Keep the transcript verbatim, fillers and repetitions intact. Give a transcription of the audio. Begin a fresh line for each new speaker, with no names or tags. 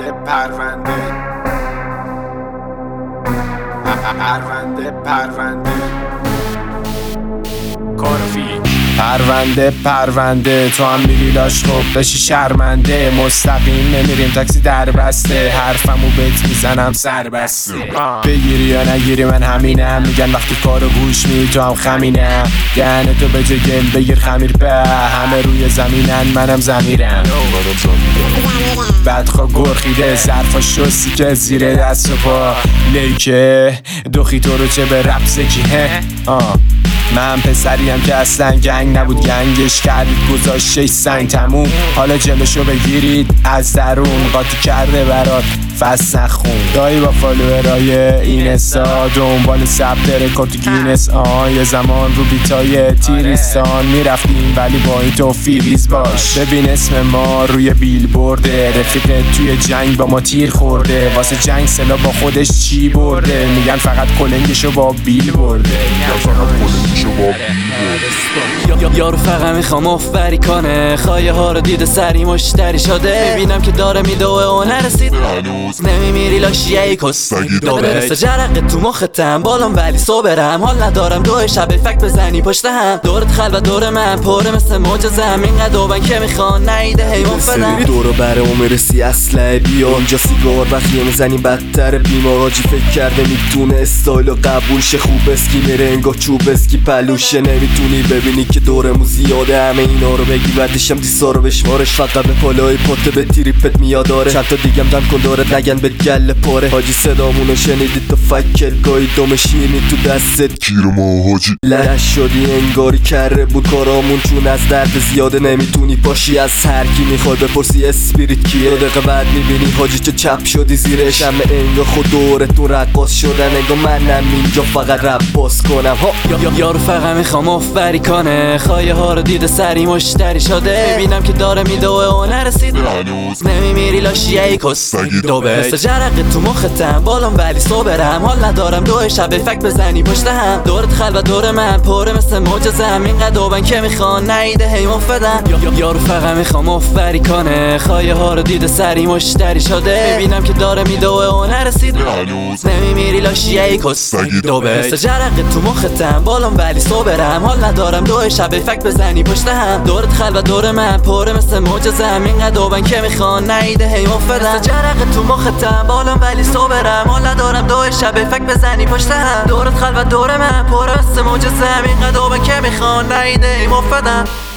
پرونده پرونده پرونده پرونده کارفی پرونده پرونده تو هم میری لاش خب بشی شرمنده مستقیم نمیریم تاکسی در بسته حرفمو بهت میزنم سر بسته بگیری یا نگیری من همینم میگن وقتی کارو گوش میدی تو هم خمینم دهن تو به جای گل بگیر خمیر به همه روی زمینن منم زمیرم بدخوا گرخیده ظرفا شستی که زیر دست و پا لیکه دخی تو رو چه به رپ زکی آه من پسریم که اصلا گنگ نبود گنگش کردید گذاشته سنگ تموم حالا جلوشو بگیرید از درون قاطی کرده برات فست نخون دایی با فالوورای این اسا دنبال ثبت رکورد گینس آن یه زمان رو بیتای تیریستان میرفتیم ولی با این تو فیریز باش ببین اسم ما روی بیل برده رفیقت توی جنگ با ما تیر خورده واسه جنگ سلا با خودش چی برده میگن فقط کلنگشو با بیل برده
یارو فقط میخوام افبری کنه خواهی ها رو دیده سری مشتری شده ببینم که داره میدوه و نرسید نمیمیری لاشی ای کستگی دو برسه جرقه تو مختم بالام ولی صبرم حال ندارم دو شب فک بزنی پشت هم دورت خلوت دور من پره مثل موج زمین قدوبن که میخوان نیده حیوان فدم
دورو بره و میرسی اصله بیا اینجا سیگار بخیه میزنی بدتر بیمار آجی فکر کرده میتونه استایل و قبول شه خوب اسکی میره انگاه چوب اسکی پلوشه نمیتونی ببینی که دورمو زیاده همه اینا رو بگی بعدشم دیسا رو بشمارش فقط به پالای پاته به تریپت میاداره چند تا دیگم دم کن داره نگن به گله پاره حاجی صدامونو شنیدی تو فکر گاهی دم شیرنی تو دستت
گیر ما حاجی
لش شدی انگاری کره بود کارامون چون از درد زیاده نمیتونی پاشی از هر کی میخواد بپرسی اسپریت کیه دو دقیقه بعد میبینی حاجی چه چپ شدی زیرش همه انگار خود دورتون رقاص شدن انگار منم اینجا فقط رپ باز کنم ها
یارو فقط میخوام افبری کنه خواهی ها رو دیده سری مشتری شده ببینم که داره میدوه و نرسید نمیمیری لاشی ای کستگی دو برسه جرقه تو مختم بالام ولی صبرم حال ندارم دو شب فک بزنی پشت هم دورت خلوت دور من پره مثل موج زمین قدوبن که میخوان نیده حیوان فدم یارو فقط میخوام افبری کنه خواهی ها رو دیده سری مشتری شده ببینم که داره میدوه و نرسید نمیمیری لاشی ای کستگی دو برسه جرقه تو مختم بالام ولی صبرم حال ندارم دو شب فک بزنی پشت هم دورت خلوت دور من پره مثل موج زمین قدوبن که میخوان نیده حیوان فدم جرقه تو مختم بالام ولی صبرم حال ندارم دو شب فک بزنی پشت هم دورت خلوت دور من پره مثل موج زمین قدوبن که میخوان نیده حیوان فدم